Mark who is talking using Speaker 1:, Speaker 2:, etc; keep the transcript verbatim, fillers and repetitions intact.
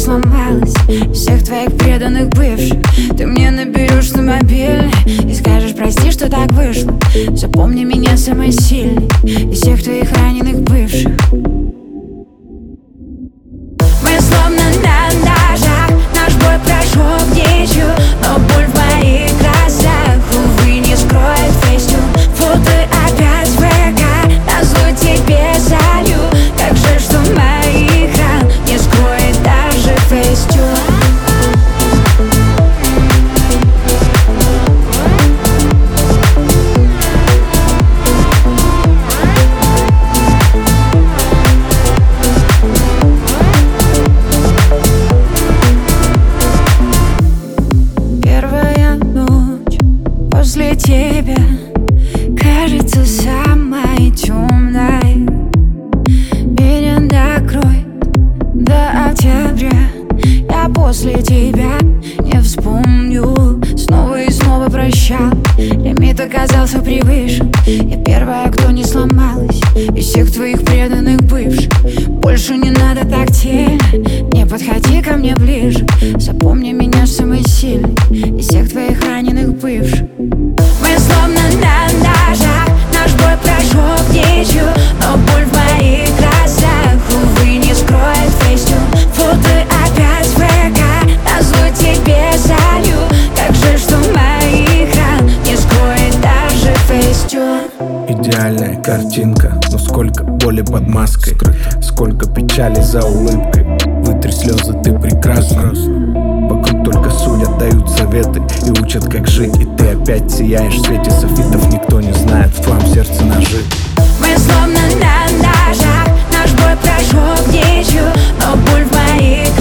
Speaker 1: сломалась. Из всех твоих преданных бывших ты мне наберешь на мобильный и скажешь: прости, что так вышло. Запомни меня самой сильной из всех твоих раненых бывших. Мы словно на ножах, наш бой прошел в ничью, но боль в моих глазах, увы, не скроет фейстюн. Фото опять в ВК, назло тебе залью. Как жаль, что моих ран не скроет даже фейстюн. После тебя кажется самой темной. Меня накроет до октября. Я после тебя не вспомню. Снова и снова прощал, лимит оказался превышен. Я первая, кто не сломалась из всех твоих преданных бывших. Больше не надо тактильно, не подходи ко мне ближе. Запомни меня самой сильной из всех твоих раненых бывших. Мы словно на ножах, наш бой прошел в ничью, но боль в моих глазах, увы, не скроет фейстюн. Фото опять в ВК, назло тебе залью. Как жаль, что моих ран не скроет даже фейстюн.
Speaker 2: Идеальная картинка, но сколько боли под маской, сколько печали за улыбкой. Вытри слезы, ты прекрасна. Вокруг только судят, дают советы и учат, как жить. И ты опять сияешь в свете софитов. Никто не знает в твоем сердце ножи.
Speaker 1: Мы словно на ножах, наш бой прошел в ничью, но боль в моих